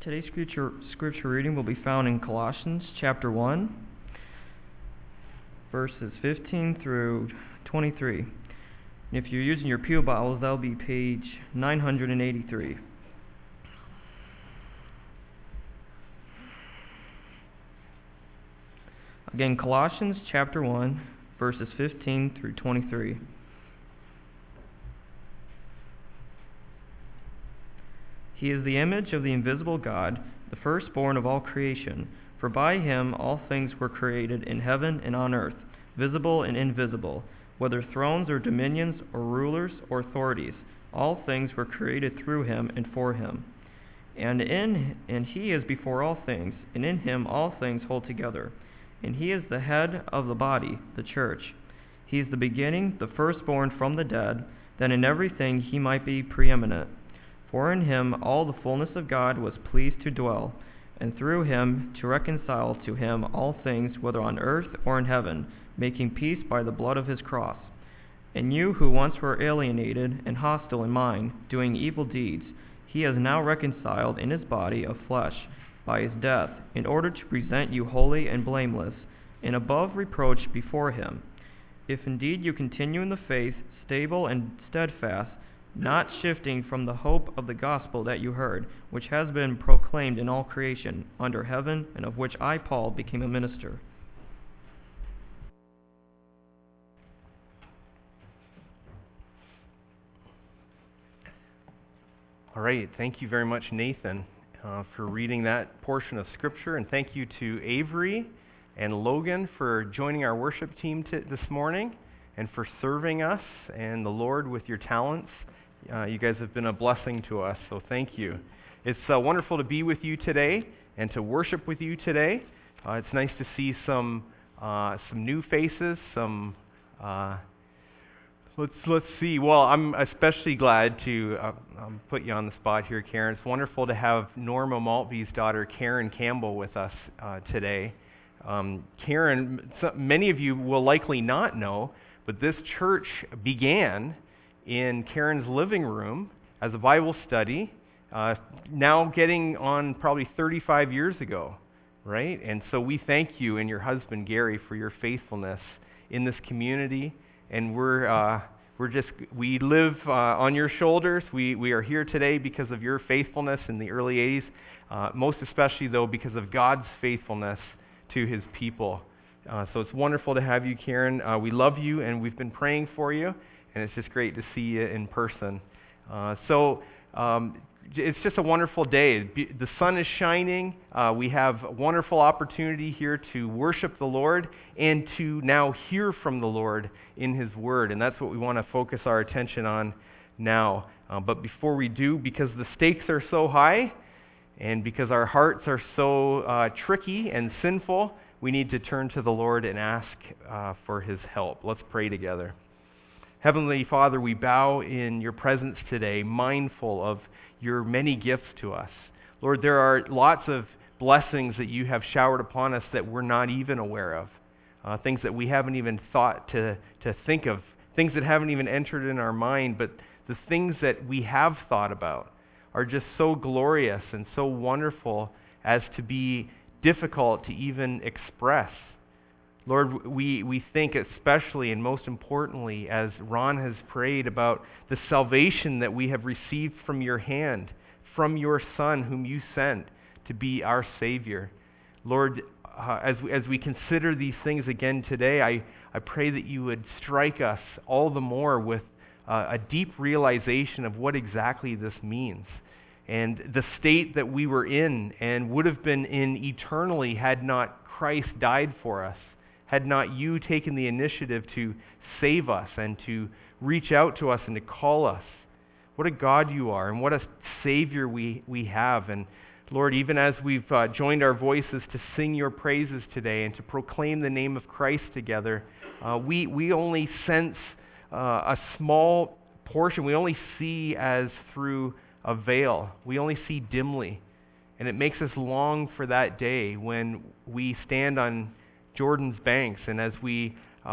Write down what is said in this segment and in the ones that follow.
Today's scripture reading will be found in Colossians chapter 1, verses 15 through 23. And if you're using your Pew Bibles, that'll be page 983. Again, Colossians chapter 1, verses 15 through 23. He is the image of the invisible God, the firstborn of all creation. For by him all things were created in heaven and on earth, visible and invisible, whether thrones or dominions or rulers or authorities. All things were created through him and for him. And he is before all things, and in him all things hold together. And he is the head of the body, the church. He is the beginning, the firstborn from the dead, that in everything he might be preeminent. For in him all the fullness of God was pleased to dwell, and through him to reconcile to him all things, whether on earth or in heaven, making peace by the blood of his cross. And you who once were alienated and hostile in mind, doing evil deeds, he has now reconciled in his body of flesh by his death, in order to present you holy and blameless, and above reproach before him. If indeed you continue in the faith, stable and steadfast, not shifting from the hope of the gospel that you heard, which has been proclaimed in all creation under heaven, and of which I, Paul, became a minister. All right, thank you very much, Nathan, for reading that portion of Scripture, and thank you to Avery and Logan for joining our worship team this morning, and for serving us and the Lord with your talents. You guys have been a blessing to us, so thank you. It's wonderful to be with you today and to worship with you today. It's nice to see some new faces. Let's see. Well, I'm especially glad to put you on the spot here, Karen. It's wonderful to have Norma Maltby's daughter, Karen Campbell, with us today. Karen, many of you will likely not know, but this church began in Karen's living room as a Bible study, now getting on probably 35 years ago, right? And so we thank you and your husband, Gary, for your faithfulness in this community. And we live on your shoulders. We are here today because of your faithfulness in the early 80s, most especially, though, because of God's faithfulness to his people. So it's wonderful to have you, Karen. We love you, and we've been praying for you. And it's just great to see you in person. It's just a wonderful day. The sun is shining. We have a wonderful opportunity here to worship the Lord and to now hear from the Lord in his word. And that's what we want to focus our attention on now. But before we do, because the stakes are so high and because our hearts are so tricky and sinful, we need to turn to the Lord and ask for his help. Let's pray together. Heavenly Father, we bow in your presence today, mindful of your many gifts to us. Lord, there are lots of blessings that you have showered upon us that we're not even aware of, things that we haven't even thought to think of, things that haven't even entered in our mind, but the things that we have thought about are just so glorious and so wonderful as to be difficult to even express. Lord, we think especially and most importantly, as Ron has prayed, about the salvation that we have received from your hand, from your Son whom you sent to be our Savior. Lord, as we consider these things again today, I pray that you would strike us all the more with a deep realization of what exactly this means, and the state that we were in and would have been in eternally had not Christ died for us. Had not you taken the initiative to save us and to reach out to us and to call us. What a God you are, and what a Savior we have. And Lord, even as we've joined our voices to sing your praises today and to proclaim the name of Christ together, we only sense a small portion. We only see as through a veil. We only see dimly. And it makes us long for that day when we stand on Jordan's banks, and as we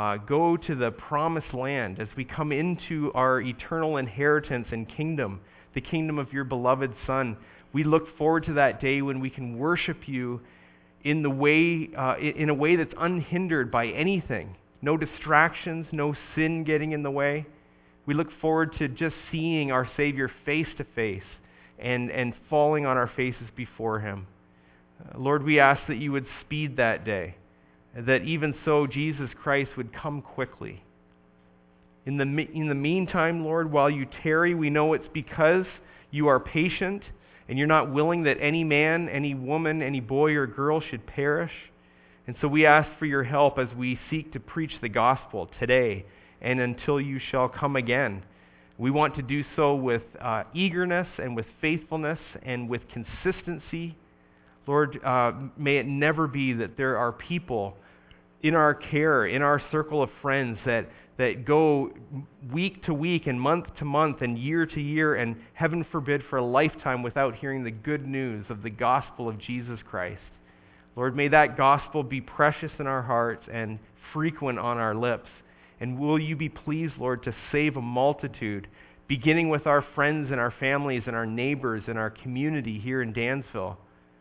go to the promised land, as we come into our eternal inheritance and kingdom, the kingdom of your beloved Son, We look forward to that day when we can worship you in a way that's unhindered by anything. No distractions, no sin getting in the way. We look forward to just seeing our Savior face to face and falling on our faces before him. Lord, we ask that you would speed that day, that even so Jesus Christ would come quickly. In the meantime, Lord, while you tarry, we know it's because you are patient and you're not willing that any man, any woman, any boy or girl should perish. And so we ask for your help as we seek to preach the gospel today and until you shall come again. We want to do so with eagerness and with faithfulness and with consistency. Lord, may it never be that there are people in our care, in our circle of friends that go week to week and month to month and year to year and heaven forbid for a lifetime without hearing the good news of the gospel of Jesus Christ. Lord, may that gospel be precious in our hearts and frequent on our lips. And will you be pleased, Lord, to save a multitude, beginning with our friends and our families and our neighbors and our community here in Dansville.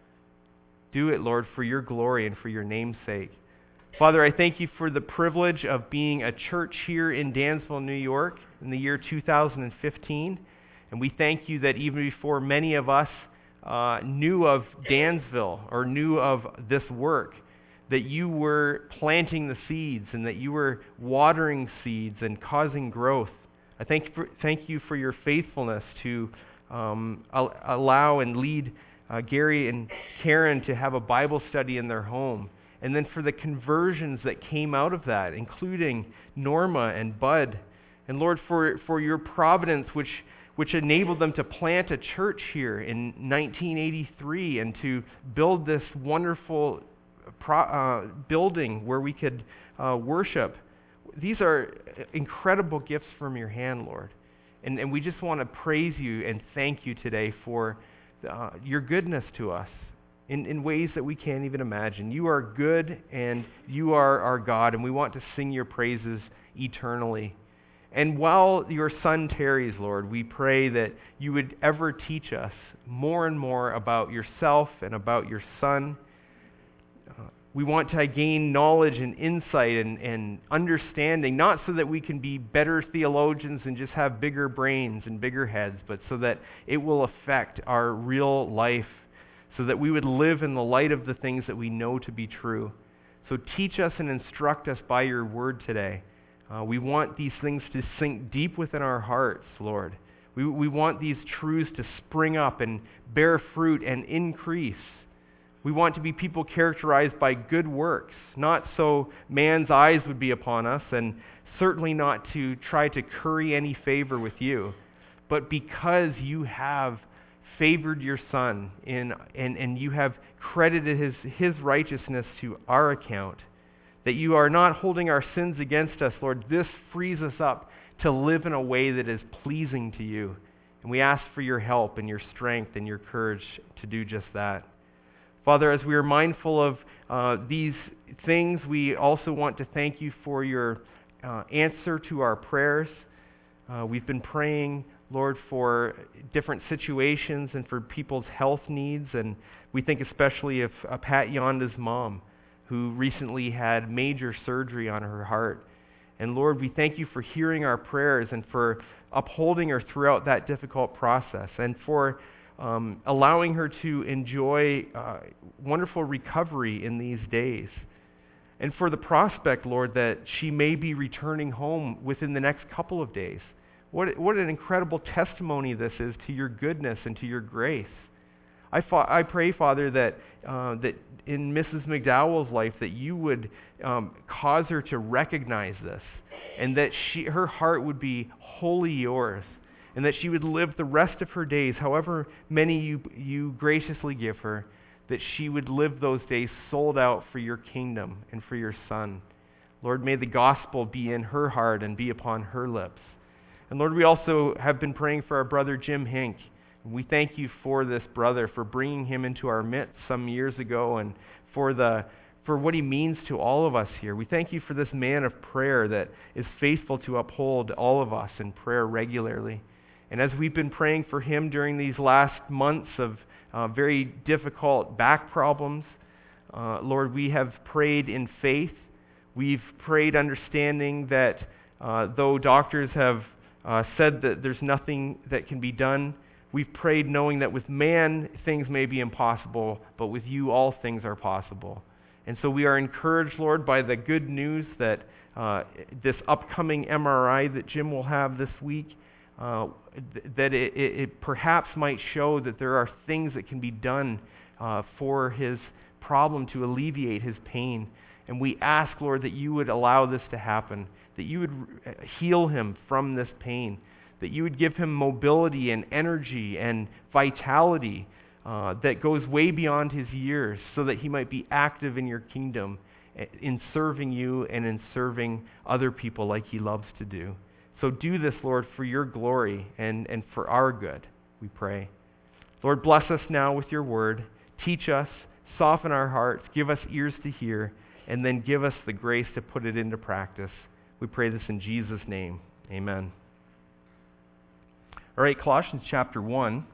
Do it, Lord, for your glory and for your name's sake. Father, I thank you for the privilege of being a church here in Dansville, New York in the year 2015. And we thank you that even before many of us knew of Dansville or knew of this work, that you were planting the seeds and that you were watering seeds and causing growth. I thank you for your faithfulness to allow and lead Gary and Karen to have a Bible study in their home. And then for the conversions that came out of that, including Norma and Bud. And Lord, for your providence, which enabled them to plant a church here in 1983 and to build this wonderful building where we could worship. These are incredible gifts from your hand, Lord. And we just want to praise you and thank you today for your goodness to us in ways that we can't even imagine. You are good and you are our God, and we want to sing your praises eternally. And while your Son tarries, Lord, we pray that you would ever teach us more and more about yourself and about your Son. We want to gain knowledge and insight and understanding, not so that we can be better theologians and just have bigger brains and bigger heads, but so that it will affect our real life, so that we would live in the light of the things that we know to be true. So teach us and instruct us by your word today. We want these things to sink deep within our hearts, Lord. We want these truths to spring up and bear fruit and increase. We want to be people characterized by good works, not so man's eyes would be upon us, and certainly not to try to curry any favor with you, but because you have favored your Son and you have credited his righteousness to our account, that you are not holding our sins against us, Lord. This frees us up to live in a way that is pleasing to you. And we ask for your help and your strength and your courage to do just that. Father, as we are mindful of these things, we also want to thank you for your answer to our prayers. We've been praying, Lord, for different situations and for people's health needs, and we think especially of Pat Yonda's mom, who recently had major surgery on her heart. And Lord, we thank you for hearing our prayers and for upholding her throughout that difficult process, and for allowing her to enjoy wonderful recovery in these days. And for the prospect, Lord, that she may be returning home within the next couple of days. What an incredible testimony this is to your goodness and to your grace. I pray, Father, that in Mrs. McDowell's life, that you would cause her to recognize this, and that her heart would be wholly yours, and that she would live the rest of her days, however many you graciously give her, that she would live those days sold out for your kingdom and for your Son. Lord, may the gospel be in her heart and be upon her lips. And Lord, we also have been praying for our brother Jim Hink. We thank you for this brother, for bringing him into our midst some years ago, and for what he means to all of us here. We thank you for this man of prayer that is faithful to uphold all of us in prayer regularly. And as we've been praying for him during these last months of very difficult back problems. Lord, we have prayed in faith. We've prayed understanding that though doctors have said that there's nothing that can be done, we've prayed knowing that with man things may be impossible, but with you all things are possible. And so we are encouraged, Lord, by the good news that this upcoming MRI that Jim will have this week, that it perhaps might show that there are things that can be done for his problem to alleviate his pain. And we ask, Lord, that you would allow this to happen, that you would heal him from this pain, that you would give him mobility and energy and vitality that goes way beyond his years, so that he might be active in your kingdom, in serving you and in serving other people like he loves to do. So do this, Lord, for your glory and for our good, we pray. Lord, bless us now with your word. Teach us, soften our hearts, give us ears to hear, and then give us the grace to put it into practice. We pray this in Jesus' name. Amen. All right, Colossians chapter 1.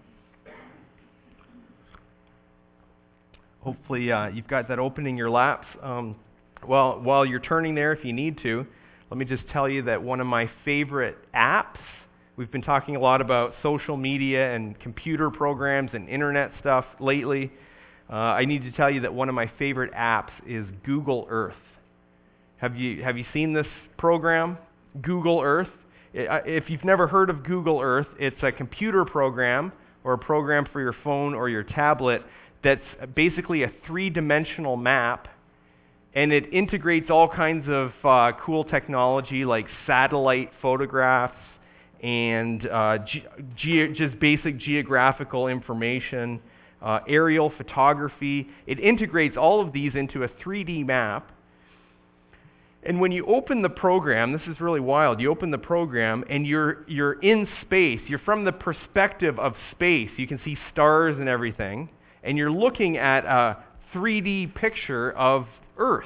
Hopefully you've got that open in your laps. While you're turning there, if you need to, let me just tell you that one of my favorite apps, we've been talking a lot about social media and computer programs and internet stuff lately. I need to tell you that one of my favorite apps is Google Earth. Have you seen this program, Google Earth? If you've never heard of Google Earth, it's a computer program or a program for your phone or your tablet that's basically a three-dimensional map, and it integrates all kinds of cool technology like satellite photographs and just basic geographical information, aerial photography. It integrates all of these into a 3D map. And when you open the program, this is really wild, you open the program and you're in space. You're from the perspective of space. You can see stars and everything. And you're looking at a 3D picture of Earth.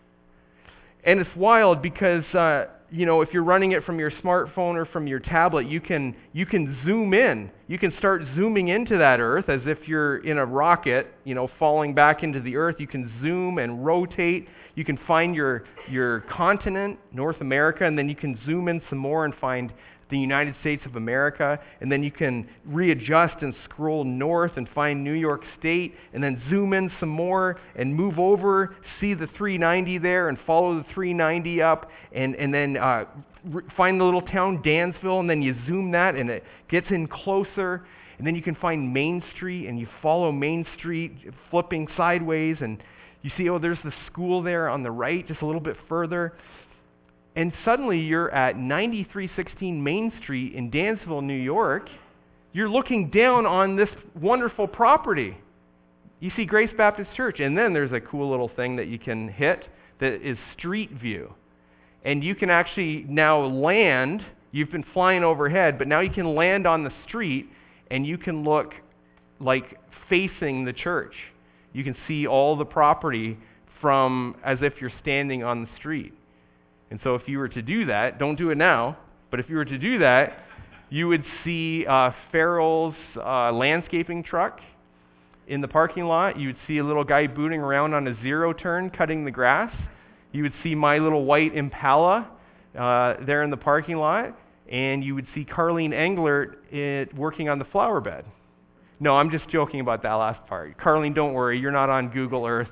And it's wild because, if you're running it from your smartphone or from your tablet, you can zoom in. You can start zooming into that Earth as if you're in a rocket, falling back into the Earth. You can zoom and rotate. You can find your continent, North America, and then you can zoom in some more and find the United States of America, and then you can readjust and scroll north and find New York State, and then zoom in some more and move over, see the 390 there, and follow the 390 up, and then find the little town Dansville, and then you zoom that, and it gets in closer, and then you can find Main Street, and you follow Main Street, flipping sideways, and you see, there's the school there on the right, just a little bit further. And suddenly you're at 9316 Main Street in Dansville, New York. You're looking down on this wonderful property. You see Grace Baptist Church, and then there's a cool little thing that you can hit that is Street View. And you can actually now land. You've been flying overhead, but now you can land on the street, and you can look like facing the church. You can see all the property from as if you're standing on the street. And so if you were to do that, don't do it now, but if you were to do that, you would see Farrell's landscaping truck in the parking lot. You would see a little guy booting around on a zero turn, cutting the grass. You would see my little white Impala there in the parking lot, and you would see Carlene Englert working on the flower bed. No, I'm just joking about that last part. Carlene, don't worry, you're not on Google Earth.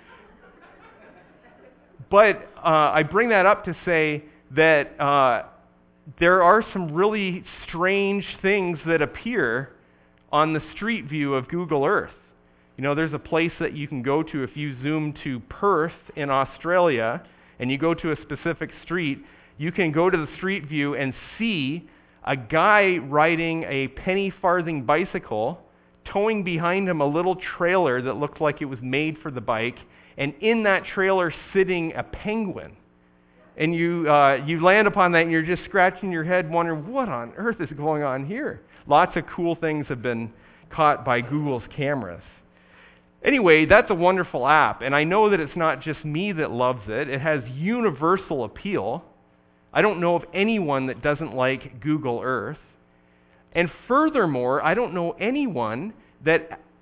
But I bring that up to say that there are some really strange things that appear on the street view of Google Earth. There's a place that you can go to if you zoom to Perth in Australia and you go to a specific street. You can go to the street view and see a guy riding a penny farthing bicycle, towing behind him a little trailer that looked like it was made for the bike, and in that trailer sitting a penguin. And you land upon that and you're just scratching your head wondering, what on earth is going on here? Lots of cool things have been caught by Google's cameras. Anyway, that's a wonderful app, and I know that it's not just me that loves it. It has universal appeal. I don't know of anyone that doesn't like Google Earth. And furthermore, I don't know anyone that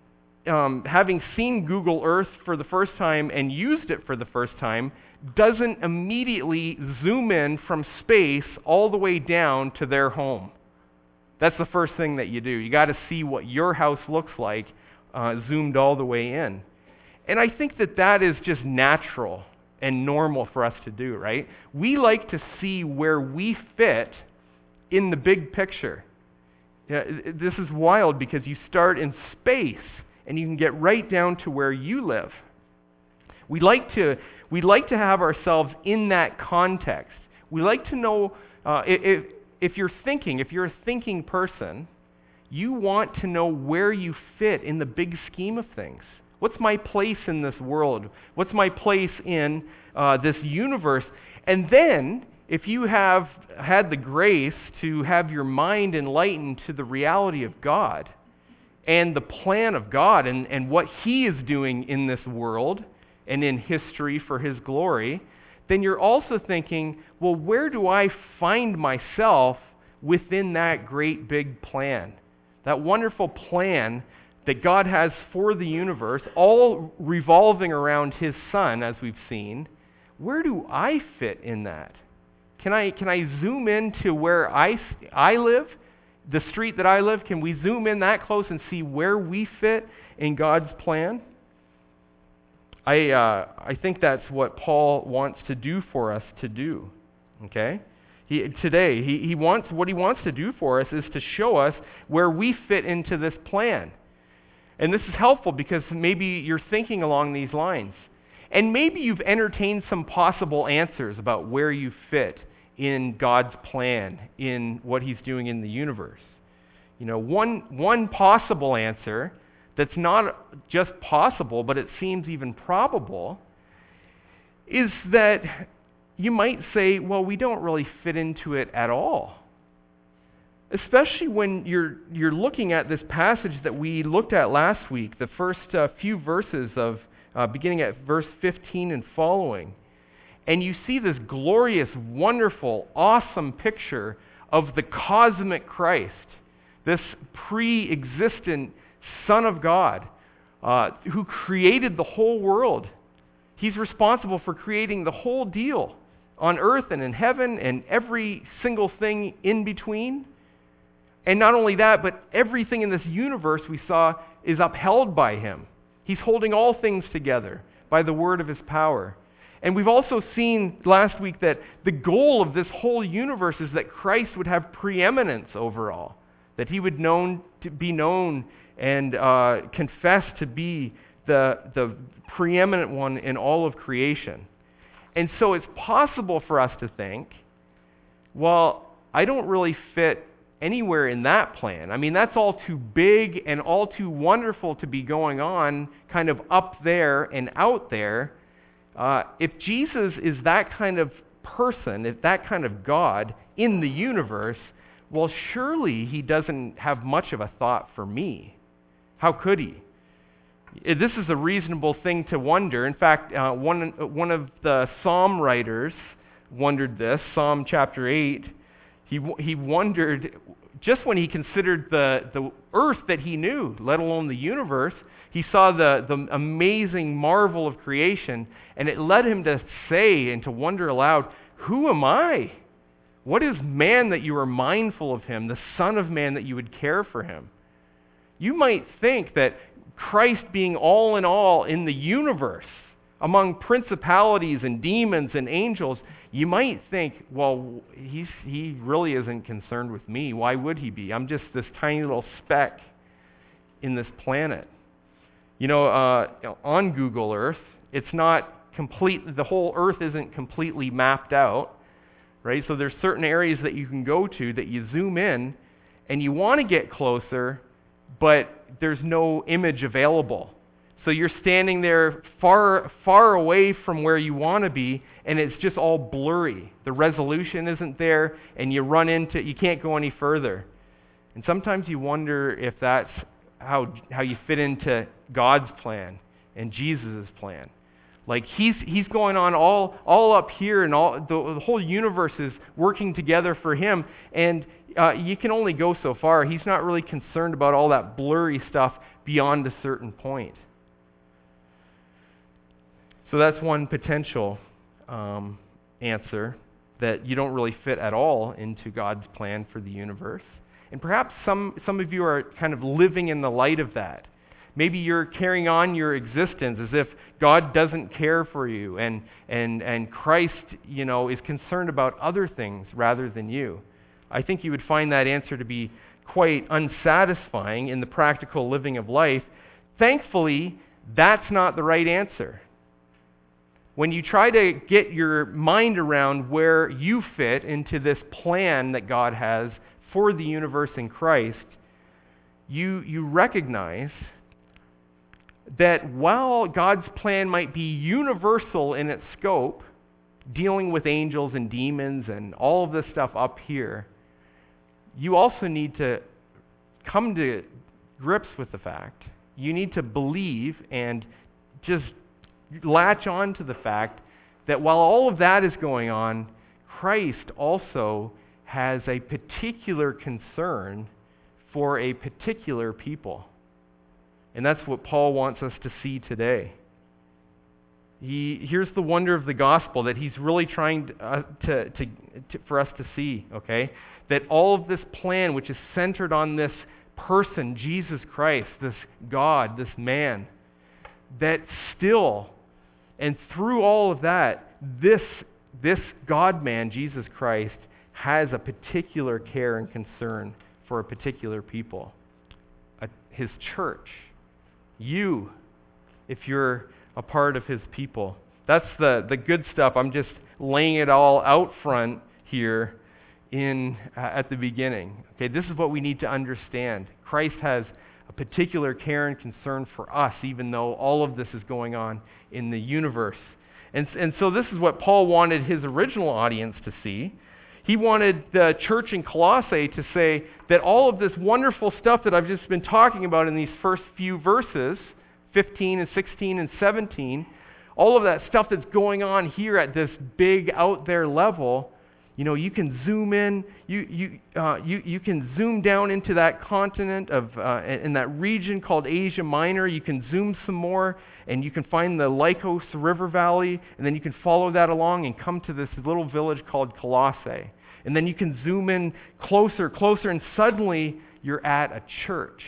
having seen Google Earth for the first time and used it for the first time, doesn't immediately zoom in from space all the way down to their home. That's the first thing that you do. You got to see what your house looks like zoomed all the way in. And I think that is just natural and normal for us to do, right? We like to see where we fit in the big picture. Yeah, this is wild because you start in space and you can get right down to where you live. We like to have ourselves in that context. We like to know if you're a thinking person, you want to know where you fit in the big scheme of things. What's my place in this world? What's my place in this universe? And then, if you have had the grace to have your mind enlightened to the reality of God and the plan of God and what He is doing in this world and in history for His glory, then you're also thinking, well, where do I find myself within that great big plan? That wonderful plan that God has for the universe, all revolving around His Son, as we've seen. Where do I fit in that? Can I zoom into where I live, the street that I live? Can we zoom in that close and see where we fit in God's plan? I think that's what Paul wants to do for us to do. Okay? What he wants to do for us is to show us where we fit into this plan. And this is helpful because maybe you're thinking along these lines. And maybe you've entertained some possible answers about where you fit in God's plan, in what He's doing in the universe. You know, one possible answer that's not just possible, but it seems even probable, is that you might say, well, we don't really fit into it at all. Especially when you're looking at this passage that we looked at last week, the first few verses of beginning at verse 15 and following, and you see this glorious, wonderful, awesome picture of the cosmic Christ, this pre-existent Son of God who created the whole world. He's responsible for creating the whole deal on earth and in heaven and every single thing in between. And not only that, but everything in this universe we saw is upheld by Him. He's holding all things together by the word of His power. And we've also seen last week that the goal of this whole universe is that Christ would have preeminence over all, that He would be known and confessed to be the preeminent one in all of creation. And so it's possible for us to think, well, I don't really fit anywhere in that plan. I mean, that's all too big and all too wonderful to be going on kind of up there and out there. If Jesus is that kind of person, if that kind of God in the universe, well, surely He doesn't have much of a thought for me. How could He? This is a reasonable thing to wonder. In fact, one of the psalm writers wondered this, Psalm chapter 8. He wondered, just when he considered the earth that he knew, let alone the universe, he saw the amazing marvel of creation, and it led him to say and to wonder aloud, who am I? What is man that you are mindful of him, the Son of Man that you would care for him? You might think that Christ being all in all in the universe, among principalities and demons and angels, you might think, well, he really isn't concerned with me. Why would He be? I'm just this tiny little speck in this planet. You know, on Google Earth, it's not complete, the whole Earth isn't completely mapped out, right? So there's certain areas that you can go to that you zoom in and you want to get closer, but there's no image available. So you're standing there far, far away from where you want to be, and it's just all blurry. The resolution isn't there, and you can't go any further. And sometimes you wonder if that's how you fit into God's plan and Jesus' plan. Like he's going on all up here, and all the whole universe is working together for Him, and you can only go so far. He's not really concerned about all that blurry stuff beyond a certain point. So that's one potential answer, that you don't really fit at all into God's plan for the universe. And perhaps some of you are kind of living in the light of that. Maybe you're carrying on your existence as if God doesn't care for you, and Christ, is concerned about other things rather than you. I think you would find that answer to be quite unsatisfying in the practical living of life. Thankfully, that's not the right answer. When you try to get your mind around where you fit into this plan that God has for the universe in Christ, you recognize that while God's plan might be universal in its scope, dealing with angels and demons and all of this stuff up here, you also need to come to grips with the fact. You need to believe and just latch on to the fact that while all of that is going on, Christ also has a particular concern for a particular people. And that's what Paul wants us to see today. Here's the wonder of the gospel that he's really trying for us to see, okay? That all of this plan, which is centered on this person, Jesus Christ, this God, this man, that still, and through all of that, this God-man, Jesus Christ, has a particular care and concern for a particular people, his church. You, if you're a part of his people. That's the good stuff. I'm just laying it all out front here at the beginning. Okay, this is what we need to understand. Christ has a particular care and concern for us, even though all of this is going on in the universe. And so this is what Paul wanted his original audience to see. He wanted the church in Colossae to say that all of this wonderful stuff that I've just been talking about in these first few verses, 15 and 16 and 17, all of that stuff that's going on here at this big out there level, you can zoom in, you can zoom down into that continent in that region called Asia Minor. You can zoom some more, and you can find the Lycos River Valley, and then you can follow that along and come to this little village called Colossae. And then you can zoom in closer, and suddenly you're at a church.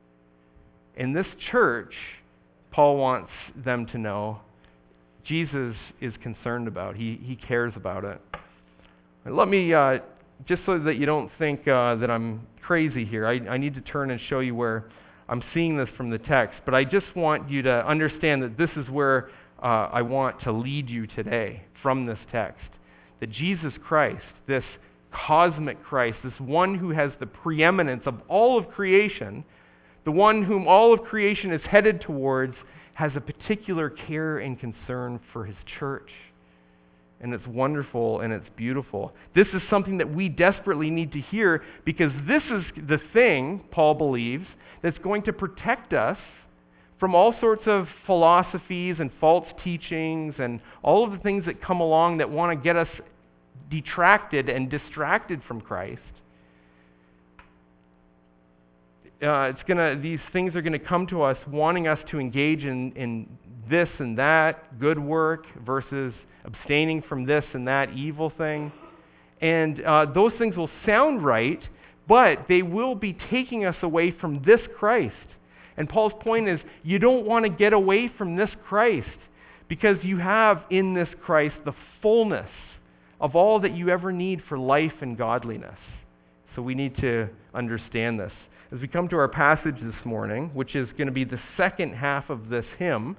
In this church, Paul wants them to know Jesus is concerned about. He cares about it. And let me, just so that you don't think that I'm crazy here, I need to turn and show you where I'm seeing this from the text. But I just want you to understand that this is where I want to lead you today from this text. That Jesus Christ, this cosmic Christ, this one who has the preeminence of all of creation, the one whom all of creation is headed towards, has a particular care and concern for his church. And it's wonderful and it's beautiful. This is something that we desperately need to hear, because this is the thing, Paul believes, that's going to protect us from all sorts of philosophies and false teachings and all of the things that come along that want to get us detracted and distracted from Christ. These things are going to come to us wanting us to engage in this and that good work versus abstaining from this and that evil thing. And those things will sound right, but they will be taking us away from this Christ. And Paul's point is, you don't want to get away from this Christ, because you have in this Christ the fullness of all that you ever need for life and godliness. So we need to understand this. As we come to our passage this morning, which is going to be the second half of this hymn,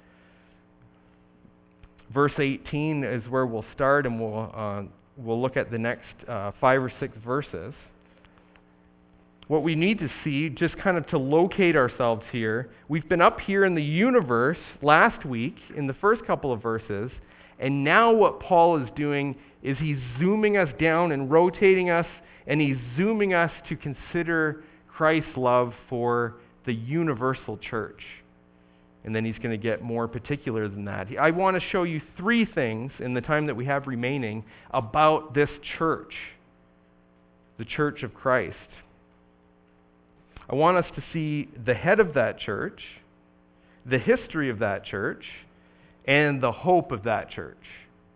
verse 18 is where we'll start, and we'll look at the next 5 or 6 verses. What we need to see, just kind of to locate ourselves here, we've been up here in the universe last week in the first couple of verses, and now what Paul is doing is he's zooming us down and rotating us, and he's zooming us to consider Christ's love for the universal church. And then he's going to get more particular than that. I want to show you 3 things in the time that we have remaining about this church, the church of Christ. I want us to see the head of that church, the history of that church, and the hope of that church.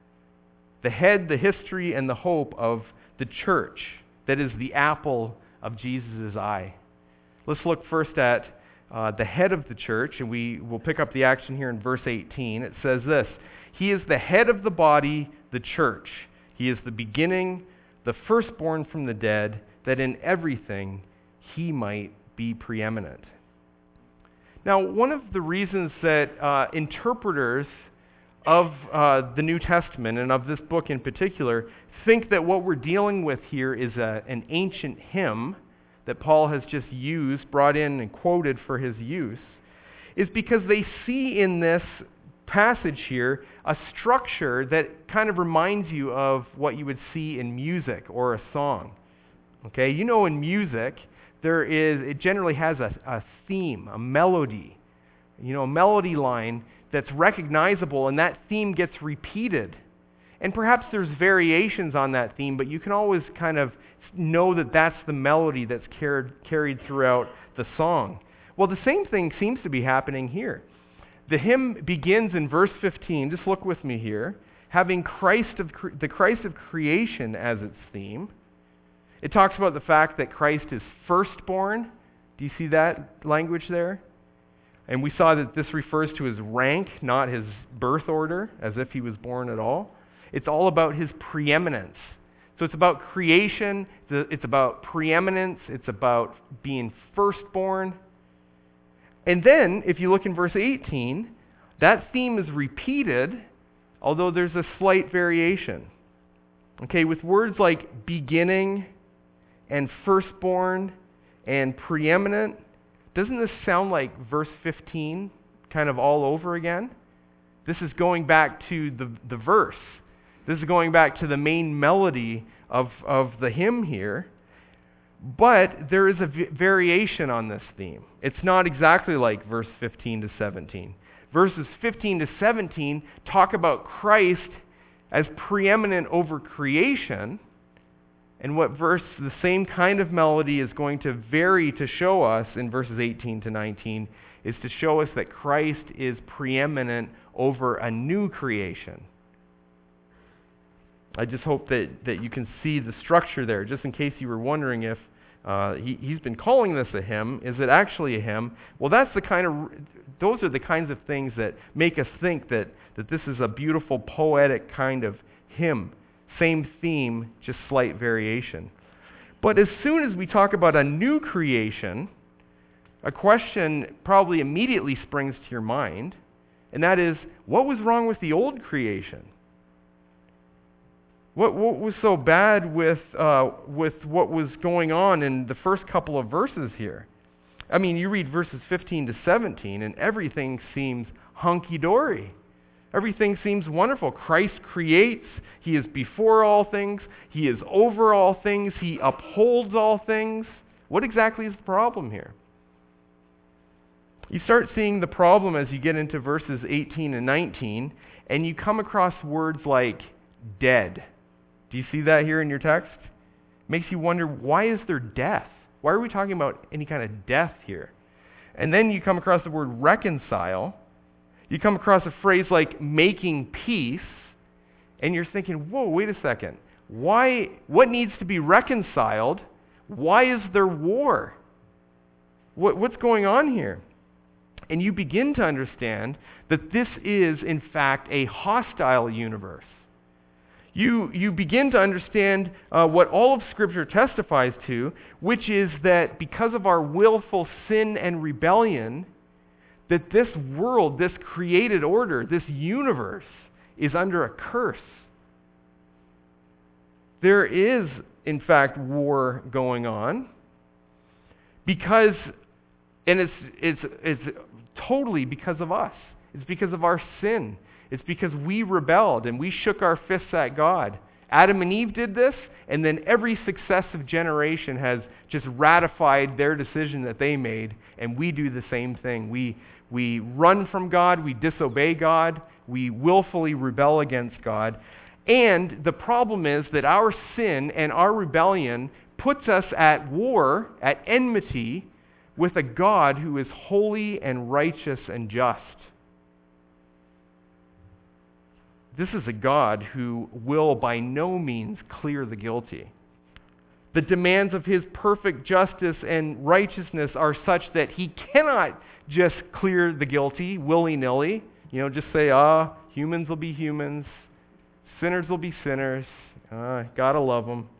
The head, the history, and the hope of the church that is the apple of Jesus' eye. Let's look first at the head of the church, and we will pick up the action here in verse 18. It says this: He is the head of the body, the church. He is the beginning, the firstborn from the dead, that in everything he might be preeminent. Now, one of the reasons that interpreters of the New Testament, and of this book in particular, think that what we're dealing with here is an ancient hymn that Paul has just used, brought in and quoted for his use, is because they see in this passage here a structure that kind of reminds you of what you would see in music or a song. Okay, you know, in music, it generally has a theme, a melody, a melody line that's recognizable, and that theme gets repeated. And perhaps there's variations on that theme, but you can always kind of know that that's the melody that's carried throughout the song. Well, the same thing seems to be happening here. The hymn begins in verse 15, just look with me here, having the Christ of creation as its theme. It talks about the fact that Christ is firstborn. Do you see that language there? And we saw that this refers to his rank, not his birth order, as if he was born at all. It's all about his preeminence. So it's about creation, it's about preeminence, it's about being firstborn. And then, if you look in verse 18, that theme is repeated, although there's a slight variation. Okay, with words like beginning and firstborn and preeminent, doesn't this sound like verse 15 kind of all over again? This is going back to the verse. This is going back to the main melody of the hymn here. But there is a variation on this theme. It's not exactly like verse 15 to 17. Verses 15 to 17 talk about Christ as preeminent over creation. And the same kind of melody is going to vary to show us in verses 18 to 19 is to show us that Christ is preeminent over a new creation. I just hope that you can see the structure there, just in case you were wondering if he's been calling this a hymn. Is it actually a hymn? Well, those are the kinds of things that make us think that this is a beautiful, poetic kind of hymn. Same theme, just slight variation. But as soon as we talk about a new creation, a question probably immediately springs to your mind, and that is, what was wrong with the old creation? What was so bad with what was going on in the first couple of verses here? I mean, you read verses 15 to 17, and everything seems hunky-dory. Everything seems wonderful. Christ creates. He is before all things. He is over all things. He upholds all things. What exactly is the problem here? You start seeing the problem as you get into verses 18 and 19, and you come across words like dead. Do you see that here in your text? It makes you wonder, why is there death? Why are we talking about any kind of death here? And then you come across the word reconcile. You come across a phrase like making peace, and you're thinking, whoa, wait a second. What needs to be reconciled? Why is there war? What's going on here? And you begin to understand that this is, in fact, a hostile universe. You begin to understand what all of Scripture testifies to, which is that because of our willful sin and rebellion, that this world, this created order, this universe is under a curse. There is, in fact, war going on because, and it's totally because of us. It's because of our sin. It's because we rebelled and we shook our fists at God. Adam and Eve did this, and then every successive generation has just ratified their decision that they made, and we do the same thing. We run from God, we disobey God, we willfully rebel against God. And the problem is that our sin and our rebellion puts us at war, at enmity, with a God who is holy and righteous and just. This is a God who will by no means clear the guilty. The demands of his perfect justice and righteousness are such that he cannot just clear the guilty willy-nilly. Just say, humans will be humans, sinners will be sinners, gotta love them.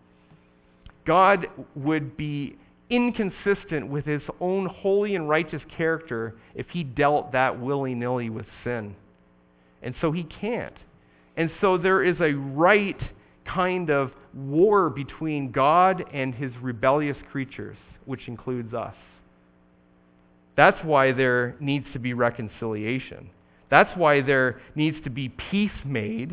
God would be inconsistent with his own holy and righteous character if he dealt that willy-nilly with sin. And so he can't. And so there is a right kind of war between God and his rebellious creatures, which includes us. That's why there needs to be reconciliation. That's why there needs to be peace made.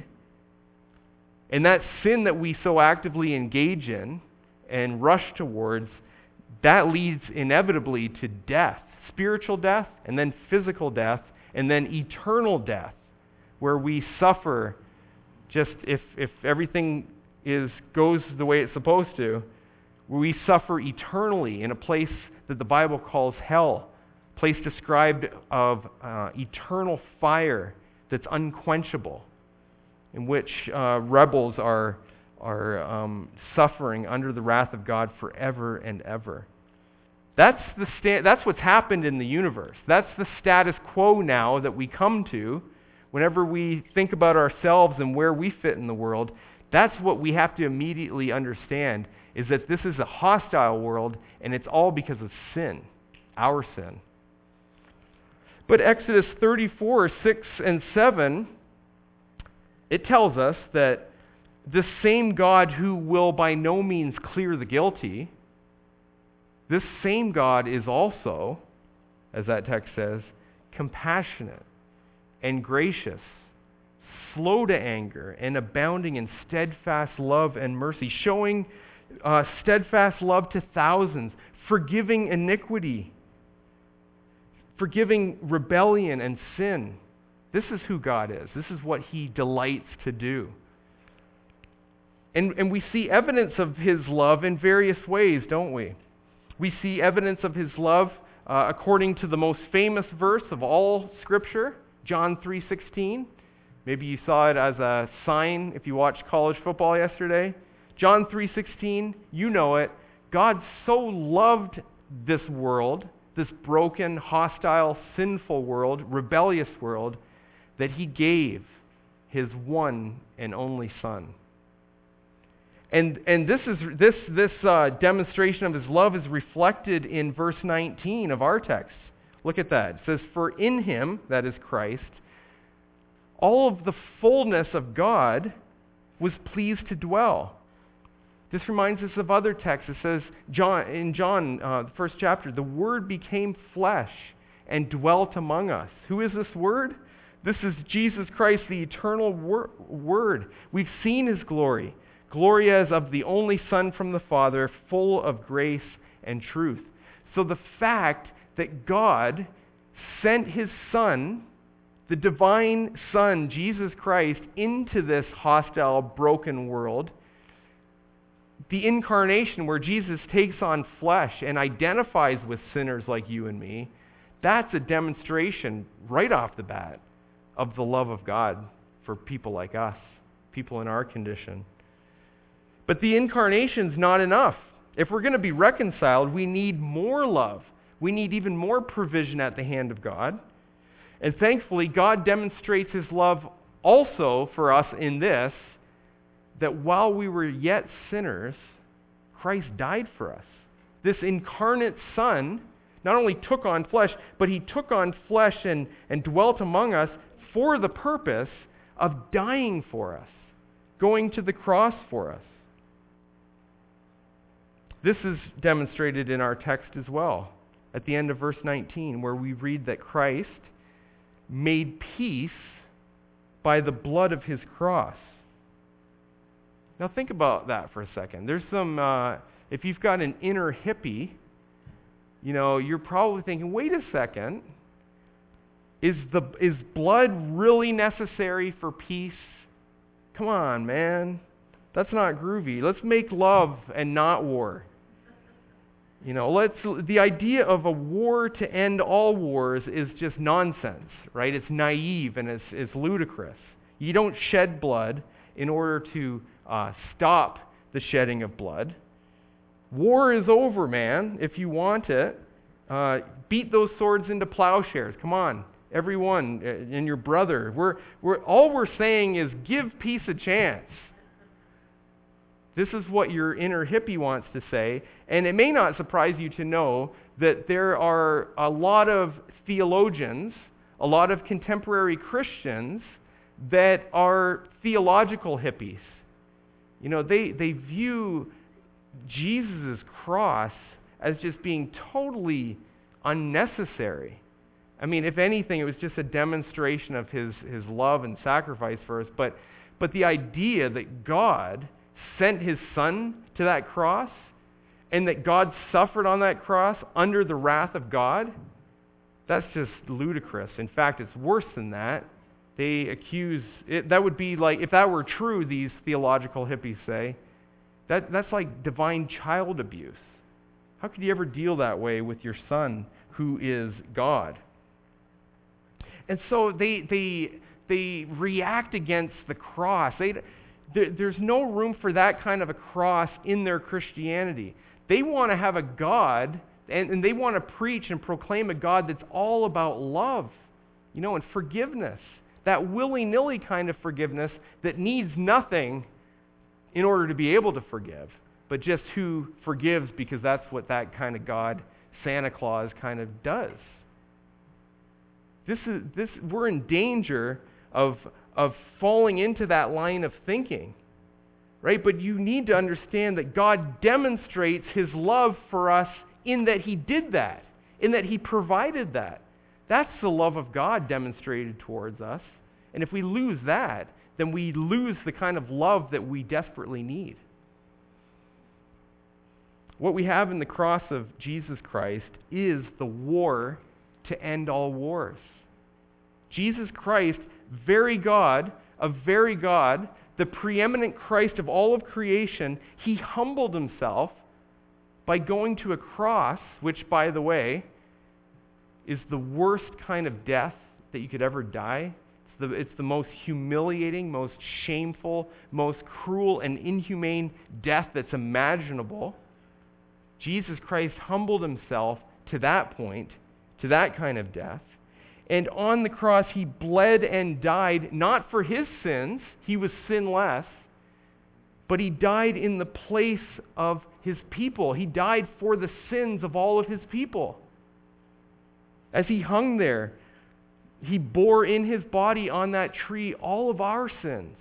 And that sin that we so actively engage in and rush towards, that leads inevitably to death, spiritual death, and then physical death, and then eternal death, where we suffer just if everything goes the way it's supposed to, where we suffer eternally in a place that the Bible calls hell, a place described of eternal fire that's unquenchable, in which rebels are suffering under the wrath of God forever and ever. That's what's happened in the universe. That's the status quo now that we come to whenever we think about ourselves and where we fit in the world. That's what we have to immediately understand, is that this is a hostile world, and it's all because of sin, our sin. But Exodus 34, 6 and 7, it tells us that this same God who will by no means clear the guilty, this same God is also, as that text says, compassionate and gracious, slow to anger, and abounding in steadfast love and mercy, showing steadfast love to thousands, forgiving iniquity, forgiving rebellion and sin. This is who God is. This is what he delights to do. And we see evidence of his love in various ways, don't we? We see evidence of his love according to the most famous verse of all Scripture, John 3:16. Maybe you saw it as a sign if you watched college football yesterday. John 3:16, you know it. God so loved this world, this broken, hostile, sinful world, rebellious world, that he gave his one and only Son. And this demonstration of his love is reflected in verse 19 of our text. Look at that. It says, "For in him," that is Christ, "all of the fullness of God was pleased to dwell." This reminds us of other texts. It says, in John, the first chapter, "The Word became flesh and dwelt among us." Who is this Word? This is Jesus Christ, the eternal Word. We've seen his glory. Glory as of the only Son from the Father, full of grace and truth. So the fact that God sent his Son, the divine Son, Jesus Christ, into this hostile, broken world, the incarnation where Jesus takes on flesh and identifies with sinners like you and me, that's a demonstration right off the bat of the love of God for people like us, people in our condition. But the incarnation's not enough. If we're going to be reconciled, we need more love. We need even more provision at the hand of God. And thankfully, God demonstrates his love also for us in this, that while we were yet sinners, Christ died for us. This incarnate Son not only took on flesh, but he took on flesh and dwelt among us for the purpose of dying for us, going to the cross for us. This is demonstrated in our text as well, at the end of verse 19, where we read that Christ made peace by the blood of his cross. Now think about that for a second. There's some, if you've got an inner hippie, you're probably thinking, wait a second, is blood really necessary for peace? Come on, man. That's not groovy. Let's make love and not war. The idea of a war to end all wars is just nonsense, right? It's naive and it's ludicrous. You don't shed blood in order to stop the shedding of blood. War is over, man, if you want it. Beat those swords into plowshares. Come on, everyone and your brother. All we're saying is give peace a chance. This is what your inner hippie wants to say, and it may not surprise you to know that there are a lot of theologians, a lot of contemporary Christians that are theological hippies. They view Jesus' cross as just being totally unnecessary. I mean, if anything, it was just a demonstration of his love and sacrifice for us, but the idea that God sent his Son to that cross, and that God suffered on that cross under the wrath of God, that's just ludicrous. In fact, it's worse than that. They accuse it. That would be like, if that were true, these theological hippies say, that's like divine child abuse. How could you ever deal that way with your Son, who is God? And so they react against the cross. There's no room for that kind of a cross in their Christianity. They want to have a God, and they want to preach and proclaim a God that's all about love, and forgiveness. That willy-nilly kind of forgiveness that needs nothing in order to be able to forgive, but just who forgives because that's what that kind of God, Santa Claus, kind of does. We're in danger of falling into that line of thinking, right? But you need to understand that God demonstrates his love for us in that he did that, in that he provided that. That's the love of God demonstrated towards us. And if we lose that, then we lose the kind of love that we desperately need. What we have in the cross of Jesus Christ is the war to end all wars. Jesus Christ, very God, the preeminent Christ of all of creation, he humbled himself by going to a cross, which, by the way, is the worst kind of death that you could ever die. It's the most humiliating, most shameful, most cruel and inhumane death that's imaginable. Jesus Christ humbled himself to that point, to that kind of death. And on the cross, he bled and died, not for his sins, he was sinless, but he died in the place of his people. He died for the sins of all of his people. As he hung there, he bore in his body on that tree all of our sins.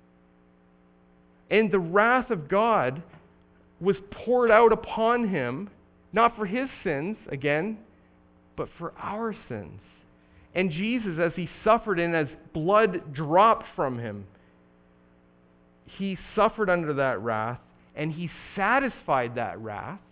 And the wrath of God was poured out upon him, not for his sins, again, but for our sins. And Jesus, as he suffered and as blood dropped from him, he suffered under that wrath, and he satisfied that wrath,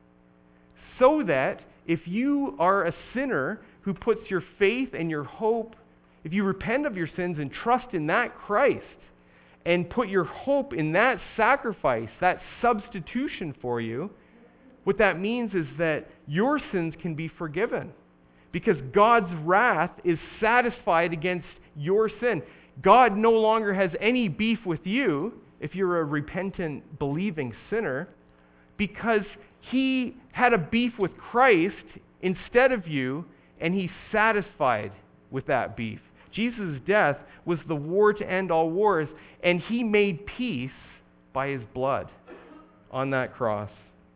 so that if you are a sinner who puts your faith and your hope, if you repent of your sins and trust in that Christ, and put your hope in that sacrifice, that substitution for you, what that means is that your sins can be forgiven. Because God's wrath is satisfied against your sin. God no longer has any beef with you if you're a repentant, believing sinner, because he had a beef with Christ instead of you, and he's satisfied with that beef. Jesus' death was the war to end all wars, and he made peace by his blood on that cross.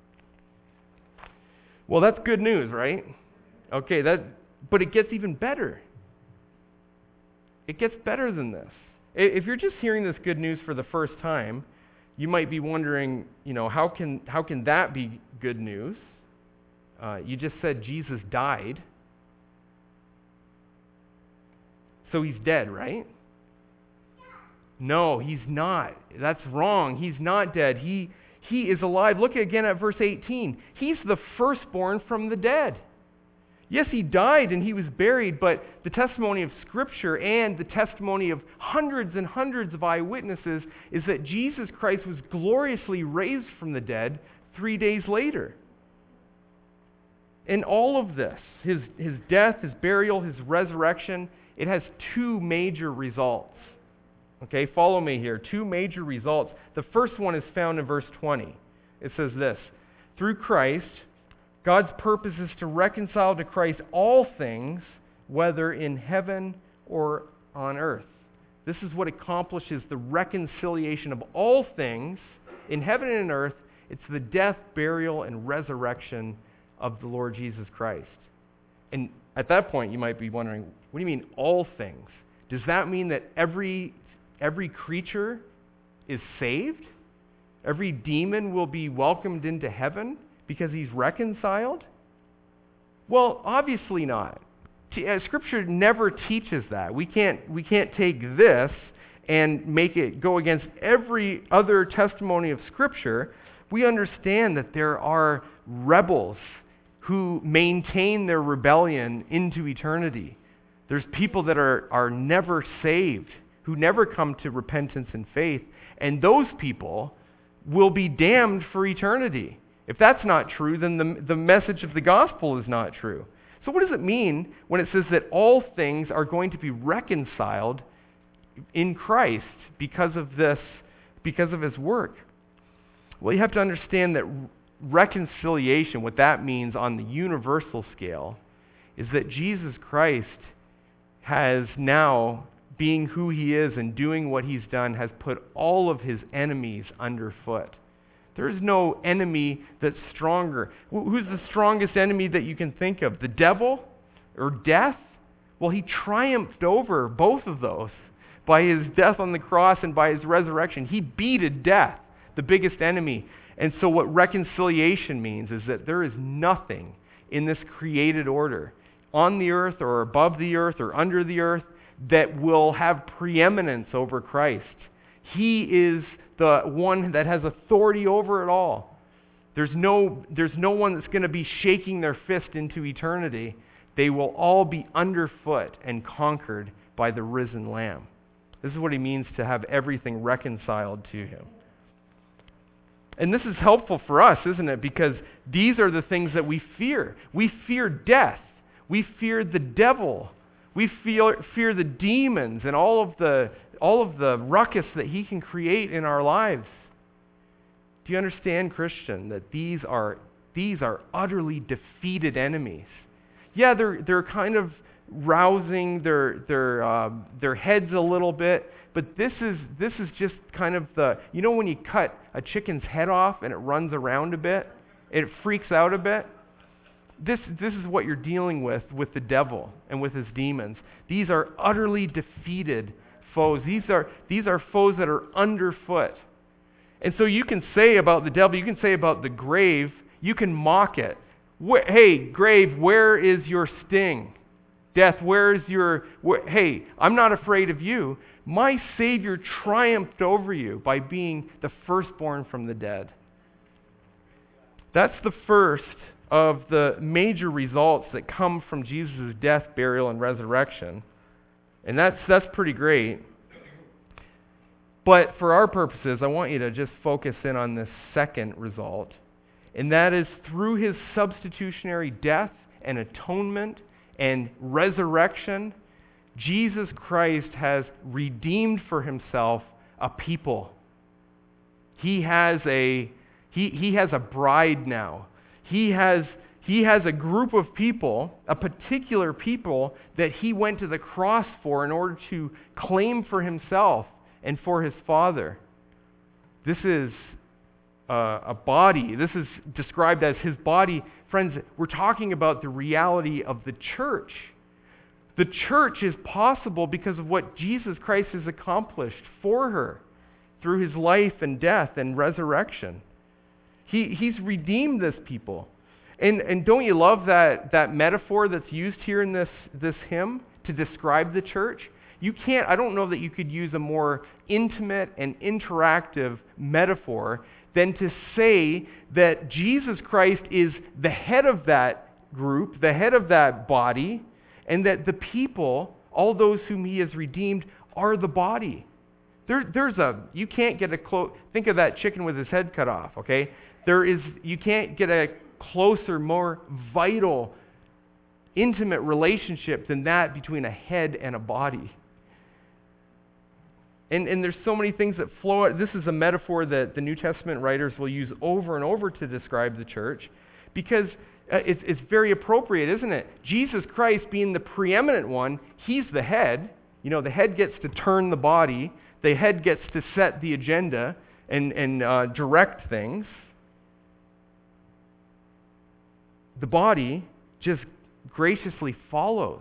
Well, that's good news, right? Okay, but it gets even better. It gets better than this. If you're just hearing this good news for the first time, you might be wondering, how can that be good news? You just said Jesus died. So he's dead, right? No, he's not. That's wrong. He's not dead. He is alive. Look again at verse 18. He's the firstborn from the dead. Yes, he died and he was buried, but the testimony of Scripture and the testimony of hundreds and hundreds of eyewitnesses is that Jesus Christ was gloriously raised from the dead 3 days later. In all of this, his death, his burial, his resurrection, it has two major results. Okay, follow me here. Two major results. The first one is found in verse 20. It says this: through Christ, God's purpose is to reconcile to Christ all things, whether in heaven or on earth. This is what accomplishes the reconciliation of all things in heaven and in earth. It's the death, burial, and resurrection of the Lord Jesus Christ. And at that point, you might be wondering, what do you mean all things? Does that mean that every creature is saved? Every demon will be welcomed into heaven because he's reconciled? Well, obviously not. Scripture never teaches that. We can't take this and make it go against every other testimony of Scripture. We understand that there are rebels who maintain their rebellion into eternity. There's people that are never saved, who never come to repentance and faith, and those people will be damned for eternity. If that's not true, then the message of the gospel is not true. So what does it mean when it says that all things are going to be reconciled in Christ because of this, because of his work? Well, you have to understand that reconciliation, what that means on the universal scale, is that Jesus Christ has now, being who he is and doing what he's done, has put all of his enemies underfoot. There is no enemy that's stronger. Who's the strongest enemy that you can think of? The devil or death? Well, he triumphed over both of those by his death on the cross and by his resurrection. He beat death, the biggest enemy. And so what reconciliation means is that there is nothing in this created order, on the earth or above the earth or under the earth, that will have preeminence over Christ. He is the one that has authority over it all. There's no one that's going to be shaking their fist into eternity. They will all be underfoot and conquered by the risen Lamb. This is what he means to have everything reconciled to him. And this is helpful for us, isn't it? Because these are the things that we fear. We fear death. We fear the devil. We fear the demons and all of the ruckus that he can create in our lives. Do you understand, Christian, that these are utterly defeated enemies? Yeah, they're kind of rousing their heads a little bit, but this is just kind of when you cut a chicken's head off and it runs around a bit, it freaks out a bit. This is what you're dealing with the devil and with his demons. These are utterly defeated foes. These are foes that are underfoot. And so you can say about the devil, you can say about the grave, you can mock it. Hey, grave, where is your sting? Death, hey, I'm not afraid of you. My Savior triumphed over you by being the firstborn from the dead. That's the first of the major results that come from Jesus' death, burial, and resurrection. And that's pretty great. But for our purposes, I want you to just focus in on this second result. And that is through his substitutionary death and atonement and resurrection, Jesus Christ has redeemed for himself a people. He has a bride now. He has a group of people, a particular people that he went to the cross for in order to claim for himself and for his Father. This is a body. This is described as his body. Friends, we're talking about the reality of the church. The church is possible because of what Jesus Christ has accomplished for her through his life and death and resurrection. He's redeemed this people. And don't you love that metaphor that's used here in this hymn to describe the church? I don't know that you could use a more intimate and interactive metaphor than to say that Jesus Christ is the head of that group, the head of that body, and that the people, all those whom he has redeemed, are the body. You can't get think of that chicken with his head cut off, okay? You can't get a closer, more vital, intimate relationship than that between a head and a body. And there's so many things that flow out. This is a metaphor that the New Testament writers will use over and over to describe the church, because it's very appropriate, isn't it? Jesus Christ being the preeminent one, he's the head. You know, the head gets to turn the body. The head gets to set the agenda and direct things. The body just graciously follows.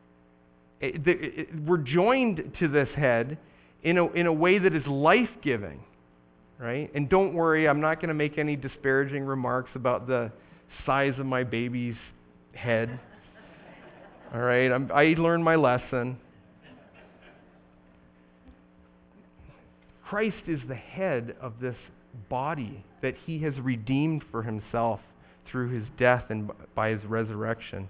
We're joined to this head in a way that is life-giving, right? And don't worry, I'm not going to make any disparaging remarks about the size of my baby's head. All right, I learned my lesson. Christ is the head of this body that he has redeemed for himself through his death and by his resurrection.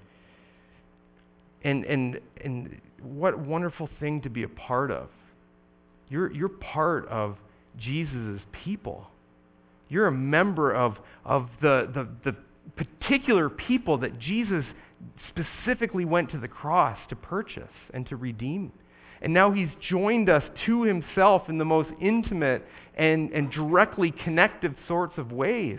And what wonderful thing to be a part of. You're part of Jesus' people. You're a member of the particular people that Jesus specifically went to the cross to purchase and to redeem. And now he's joined us to himself in the most intimate and directly connective sorts of ways.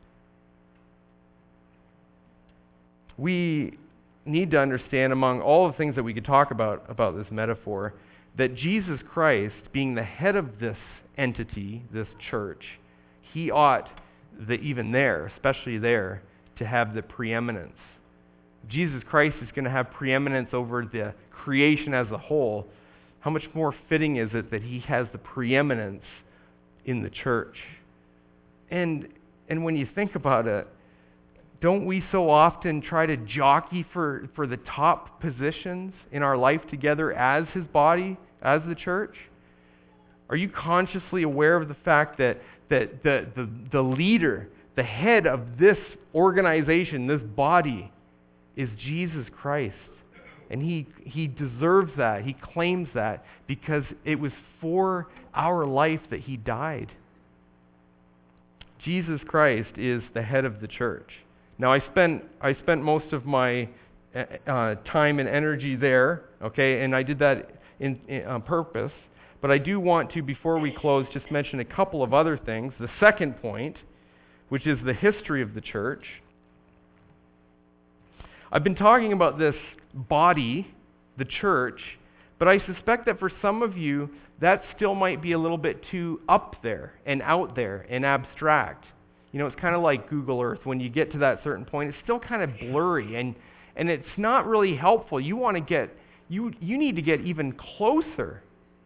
We need to understand, among all the things that we could talk about this metaphor, that Jesus Christ, being the head of this entity, this church, he ought, even there, especially there, to have the preeminence. Jesus Christ is going to have preeminence over the creation as a whole. How much more fitting is it that he has the preeminence in the church? And when you think about it, don't we so often try to jockey for the top positions in our life together as his body, as the church? Are you consciously aware of the fact that the leader, the head of this organization, this body, is Jesus Christ? And he deserves that. He claims that because it was for our life that he died. Jesus Christ is the head of the church. Now, I spent most of my time and energy there, okay, and I did that on purpose. But I do want to, before we close, just mention a couple of other things. The second point, which is the history of the church. I've been talking about this body, the church, but I suspect that for some of you, that still might be a little bit too up there and out there and abstract. You know, it's kind of like Google Earth. When you get to that certain point, it's still kind of blurry, and it's not really helpful. You need to get even closer.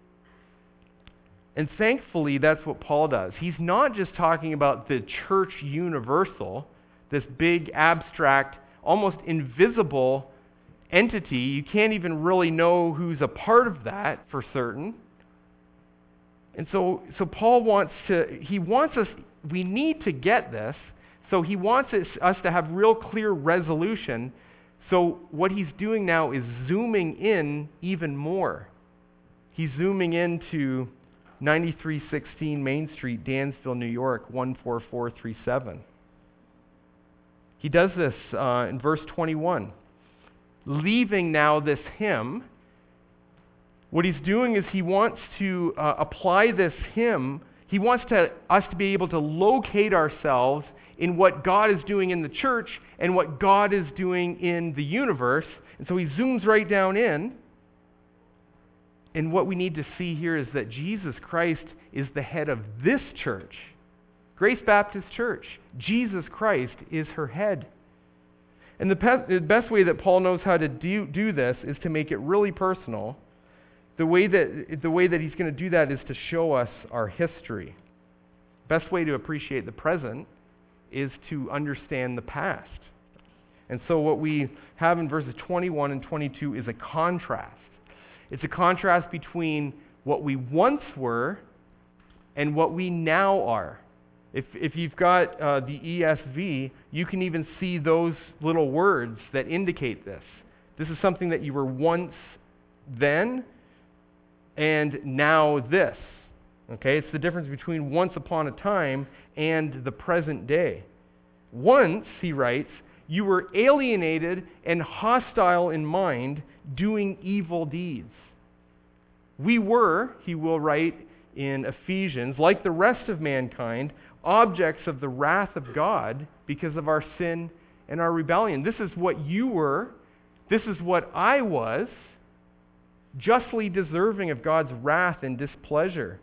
And thankfully, that's what Paul does. He's not just talking about the church universal, this big, abstract, almost invisible entity. You can't even really know who's a part of that for certain. And so Paul wants us, we need to get this, so he wants us to have real clear resolution. So what he's doing now is zooming in even more. He's zooming into 9316 Main Street, Dansville, New York, 14437. He does this in verse 21. Leaving now this hymn, what he's doing is he wants to apply this hymn. He wants us to be able to locate ourselves in what God is doing in the church and what God is doing in the universe. And so he zooms right down in. And what we need to see here is that Jesus Christ is the head of this church, Grace Baptist Church. Jesus Christ is her head. And the best way that Paul knows how to do this is to make it really personal. The way that he's going to do that is to show us our history. Best way to appreciate the present is to understand the past. And so what we have in verses 21 and 22 is a contrast. It's a contrast between what we once were and what we now are. If you've got the ESV, you can even see those little words that indicate this. This is something that you were once then and now this. Okay, it's the difference between once upon a time and the present day. Once, he writes, you were alienated and hostile in mind, doing evil deeds. We were, he will write in Ephesians, like the rest of mankind, objects of the wrath of God because of our sin and our rebellion. This is what you were. This is what I was, justly deserving of God's wrath and displeasure.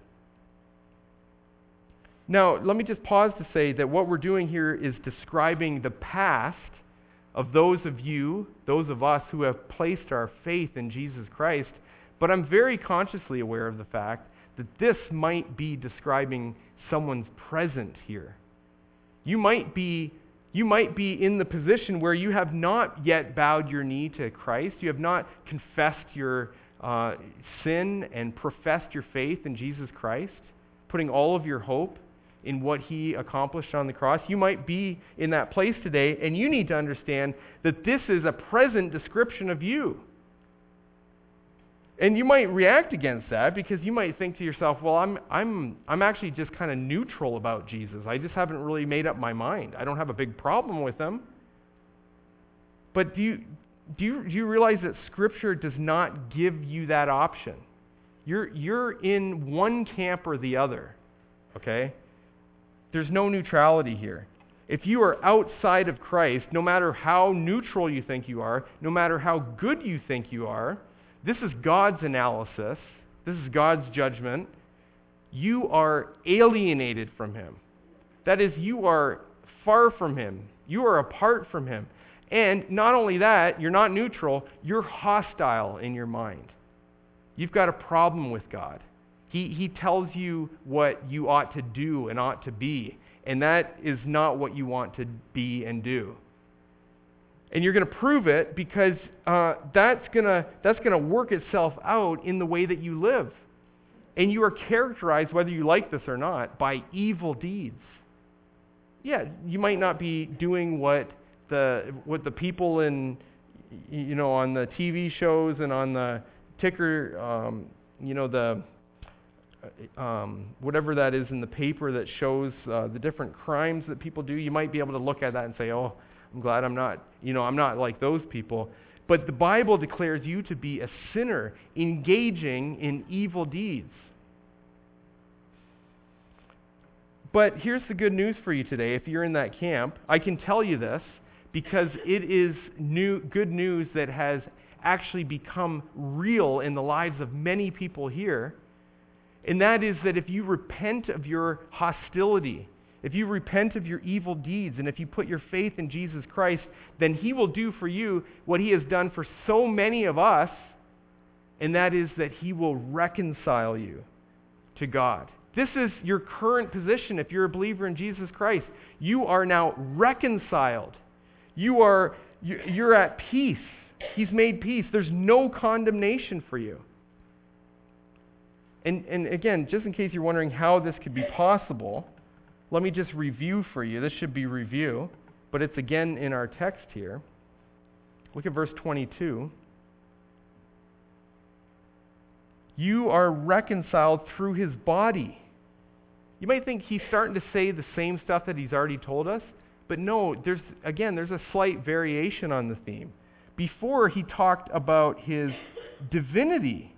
Now, let me just pause to say that what we're doing here is describing the past of those of you, those of us who have placed our faith in Jesus Christ, but I'm very consciously aware of the fact that this might be describing someone's present here. You might be in the position where you have not yet bowed your knee to Christ. You have not confessed your sin and professed your faith in Jesus Christ, putting all of your hope in what he accomplished on the cross. You might be in that place today, and you need to understand that this is a present description of you. And you might react against that because you might think to yourself, well, I'm actually just kind of neutral about Jesus. I just haven't really made up my mind. I don't have a big problem with him. But do you realize that Scripture does not give you that option? You're in one camp or the other, okay? There's no neutrality here. If you are outside of Christ, no matter how neutral you think you are, no matter how good you think you are, this is God's analysis. This is God's judgment. You are alienated from him. That is, you are far from him. You are apart from him. And not only that, you're not neutral, you're hostile in your mind. You've got a problem with God. He tells you what you ought to do and ought to be, and that is not what you want to be and do. And you're going to prove it because that's going to work itself out in the way that you live. And you are characterized, whether you like this or not, by evil deeds. Yeah, you might not be doing what the people in, on the TV shows and on the ticker, whatever that is in the paper that shows the different crimes that people do. You might be able to look at that and say, oh, I'm glad I'm not like those people. But the Bible declares you to be a sinner engaging in evil deeds. But here's the good news for you today. If you're in that camp, I can tell you this because it is good news that has actually become real in the lives of many people here. And that is that if you repent of your hostility, if you repent of your evil deeds, and if you put your faith in Jesus Christ, then he will do for you what he has done for so many of us, and that is that he will reconcile you to God. This is your current position if you're a believer in Jesus Christ. You are now reconciled. You're at peace. He's made peace. There's no condemnation for you. And again, just in case you're wondering how this could be possible, let me just review for you. This should be review, but it's again in our text here. Look at verse 22. You are reconciled through his body. You might think he's starting to say the same stuff that he's already told us, but no, there's a slight variation on the theme. Before he talked about his divinity.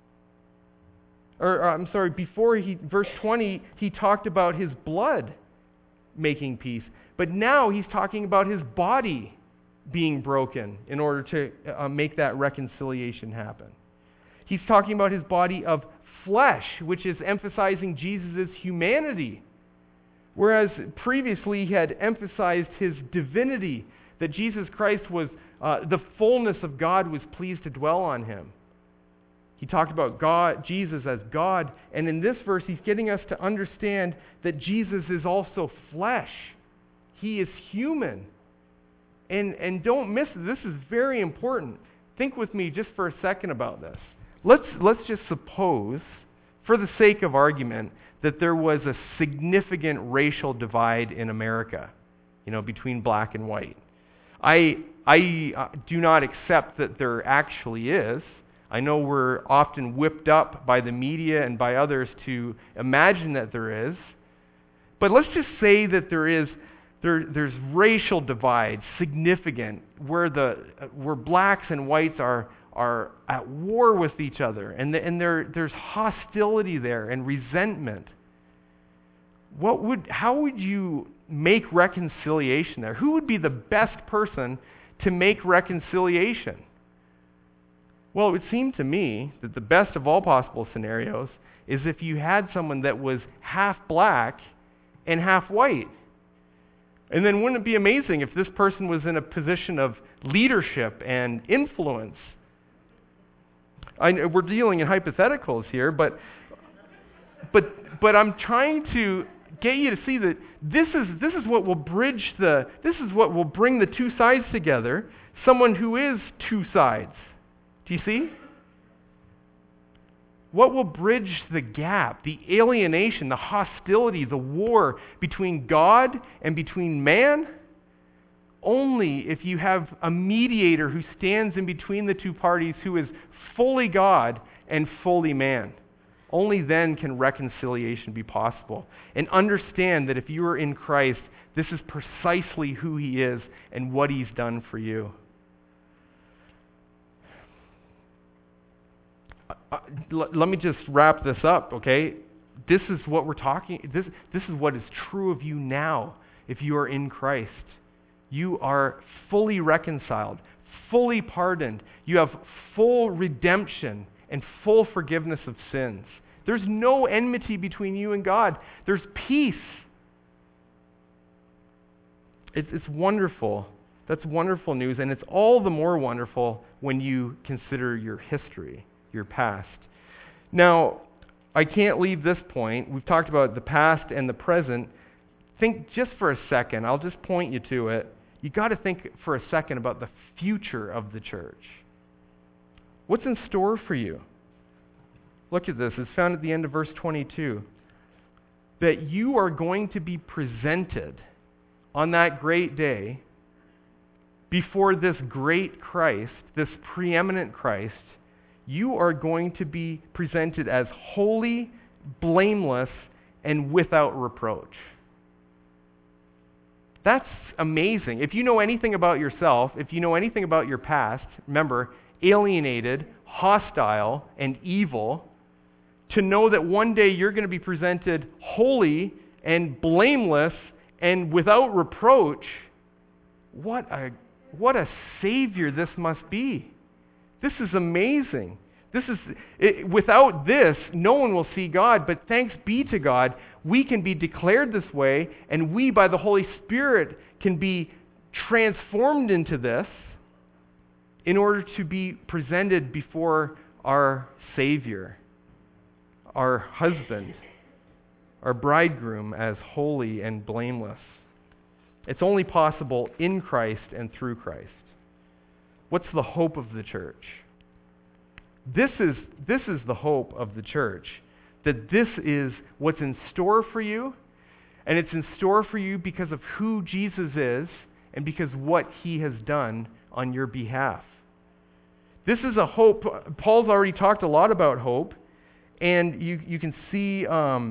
Before verse 20, he talked about his blood making peace. But now he's talking about his body being broken in order to make that reconciliation happen. He's talking about his body of flesh, which is emphasizing Jesus' humanity. Whereas previously he had emphasized his divinity, that Jesus Christ was, the fullness of God was pleased to dwell on him. He talked about Jesus as God, and in this verse he's getting us to understand that Jesus is also flesh. He is human. And don't miss it. This is very important. Think with me just for a second about this. Let's just suppose, for the sake of argument, that there was a significant racial divide in America, between black and white. I do not accept that there actually is. I know we're often whipped up by the media and by others to imagine that there is. But let's just say that there is There's racial divides, significant, where blacks and whites are at war with each other, and there's hostility there and resentment. How would you make reconciliation there? Who would be the best person to make reconciliation? Well, it would seem to me that the best of all possible scenarios is if you had someone that was half black and half white. And then wouldn't it be amazing if this person was in a position of leadership and influence? We're dealing in hypotheticals here, but I'm trying to get you to see that this is what will bring the two sides together. Someone who is two sides. Do you see? What will bridge the gap, the alienation, the hostility, the war between God and between man? Only if you have a mediator who stands in between the two parties who is fully God and fully man. Only then can reconciliation be possible. And understand that if you are in Christ, this is precisely who He is and what He's done for you. Let me just wrap this up, okay? This is what we're talking. This is what is true of you now if you are in Christ. You are fully reconciled, fully pardoned. You have full redemption and full forgiveness of sins. There's no enmity between you and God. There's peace. It's wonderful. That's wonderful news, and it's all the more wonderful when you consider your history, your past. Now, I can't leave this point. We've talked about the past and the present. Think just for a second. I'll just point you to it. You got to think for a second about the future of the church. What's in store for you? Look at this. It's found at the end of verse 22. That you are going to be presented on that great day before this great Christ, this preeminent Christ. You are going to be presented as holy, blameless, and without reproach. That's amazing. If you know anything about yourself, if you know anything about your past, remember, alienated, hostile, and evil, to know that one day you're going to be presented holy and blameless and without reproach, what a Savior this must be. This is amazing. Without this, no one will see God, but thanks be to God, we can be declared this way, and we, by the Holy Spirit, can be transformed into this in order to be presented before our Savior, our husband, our bridegroom as holy and blameless. It's only possible in Christ and through Christ. What's the hope of the church? This is the hope of the church, that this is what's in store for you, and it's in store for you because of who Jesus is and because what He has done on your behalf. This is a hope. Paul's already talked a lot about hope, and you can see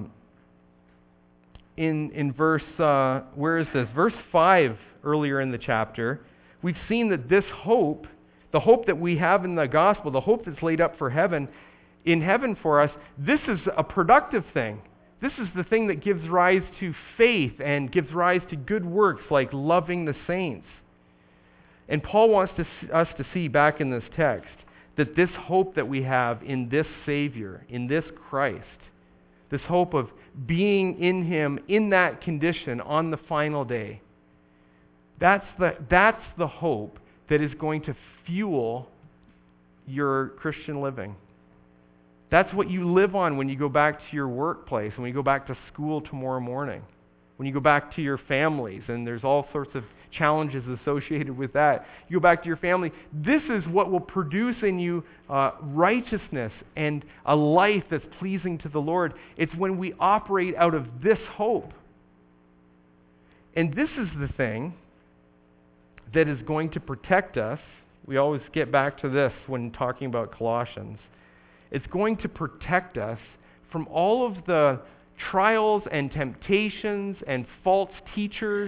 in verse, where is this? Verse 5 earlier in the chapter, we've seen that this hope, the hope that we have in the gospel, the hope that's laid up for heaven, in heaven for us, this is a productive thing. This is the thing that gives rise to faith and gives rise to good works like loving the saints. And Paul wants us to see back in this text that this hope that we have in this Savior, in this Christ, this hope of being in Him in that condition on the final day, that's the hope that is going to fuel your Christian living. That's what you live on when you go back to your workplace, when you go back to school tomorrow morning, when you go back to your families, and there's all sorts of challenges associated with that. You go back to your family. This is what will produce in you righteousness and a life that's pleasing to the Lord. It's when we operate out of this hope. And this is the thing that is going to protect us. We always get back to this when talking about Colossians. It's going to protect us from all of the trials and temptations and false teachers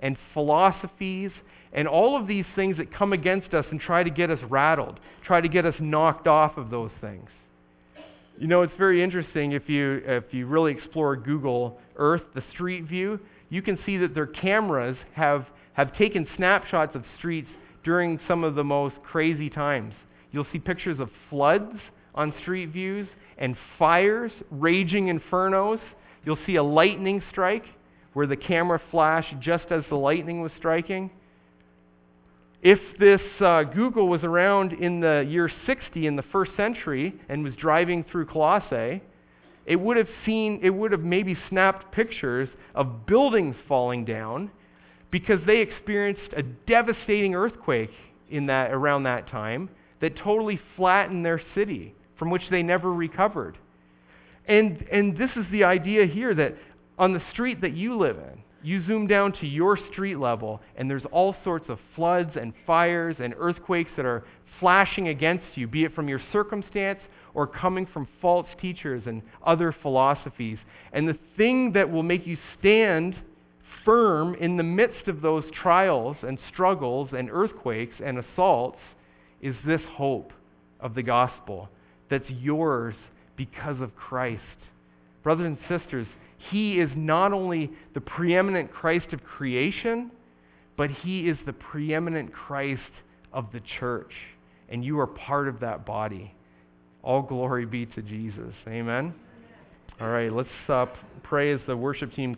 and philosophies and all of these things that come against us and try to get us rattled, try to get us knocked off of those things. You know, it's very interesting if you really explore Google Earth, the street view, you can see that their cameras have taken snapshots of streets during some of the most crazy times. You'll see pictures of floods on street views and fires, raging infernos. You'll see a lightning strike where the camera flashed just as the lightning was striking. If this Google was around in the year 60 in the first century and was driving through Colossae, it would have maybe snapped pictures of buildings falling down because they experienced a devastating earthquake around that time that totally flattened their city, from which they never recovered. And this is the idea here, that on the street that you live in, you zoom down to your street level, and there's all sorts of floods and fires and earthquakes that are flashing against you, be it from your circumstance or coming from false teachers and other philosophies. And the thing that will make you stand firm in the midst of those trials and struggles and earthquakes and assaults is this hope of the gospel that's yours because of Christ. Brothers and sisters, He is not only the preeminent Christ of creation, but He is the preeminent Christ of the church, and you are part of that body. All glory be to Jesus. Amen? All right, let's pray as the worship team comes.